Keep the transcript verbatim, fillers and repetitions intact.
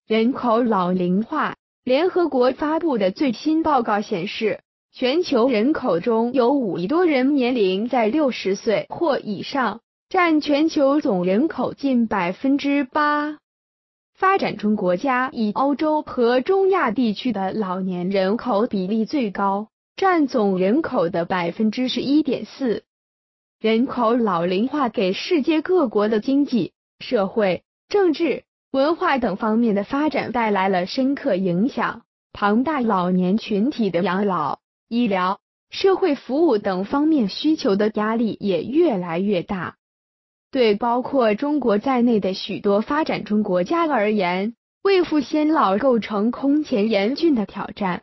人口老龄化。联合国发布的最新报告显示，全球人口中有五亿多人年龄在六十岁或以上，占全球总人口近 百分之八。 发展中国家以欧洲和中亚地区的老年人口比例最高，占总人口的 百分之十一点四。 人口老龄化给世界各国的经济、社会、政治、文化等方面的发展带来了深刻影响，庞大老年群体的养老、医疗、社会服务等方面需求的压力也越来越大。对包括中国在内的许多发展中国家而言，未富先老构成空前严峻的挑战。